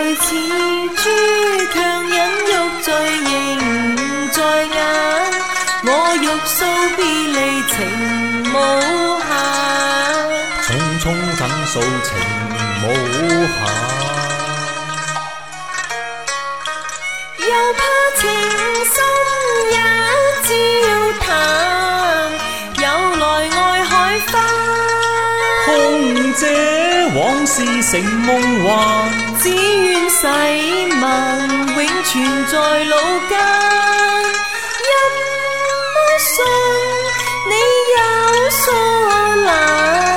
似豬強忍欲罪仍在眼，我欲訴別離情無限， 匆匆怎訴情無限。 又怕情深也照淡，有來愛海花。 空姐往事成夢幻， 只願誓盟永存在腦間。因不信你有疏懶。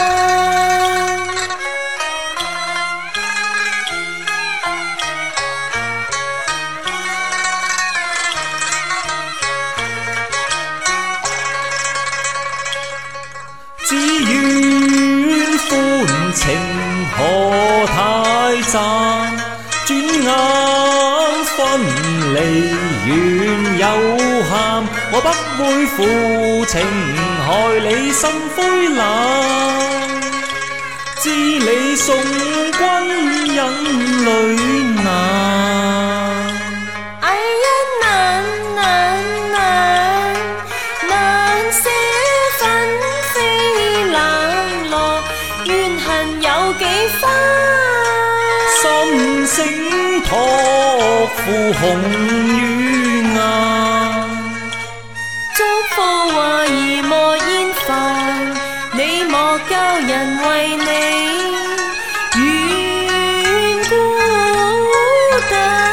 只願歡情何太暫，轉眼分離緣有限。我不會負情害你心灰冷，知你送君引淚難。 哎呀難難難，難捨紛飛冷落，怨恨有幾番。 心聲託付紅與顏， 祝福話兒莫厭煩，你莫教人為你願孤單。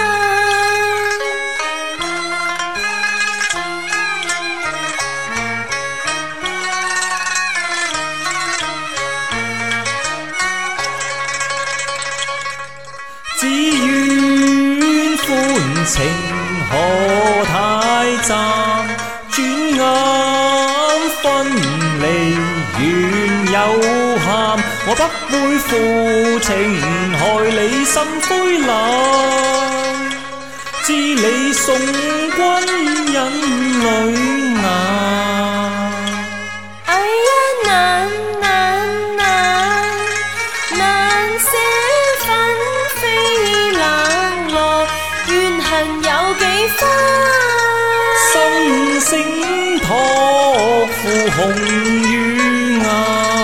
只願歡情何太暫，轉眼分離緣有限。我不會負情害你心灰冷，知你送君引淚難。 哎呀難難難，難捨紛飛冷落，怨恨有幾番。 心聲託付紅與顏，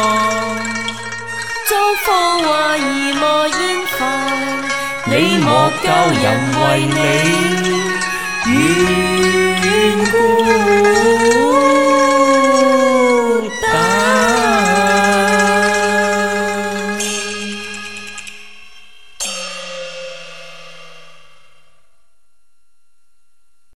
祝福話兒莫厭煩，你莫教人為你願孤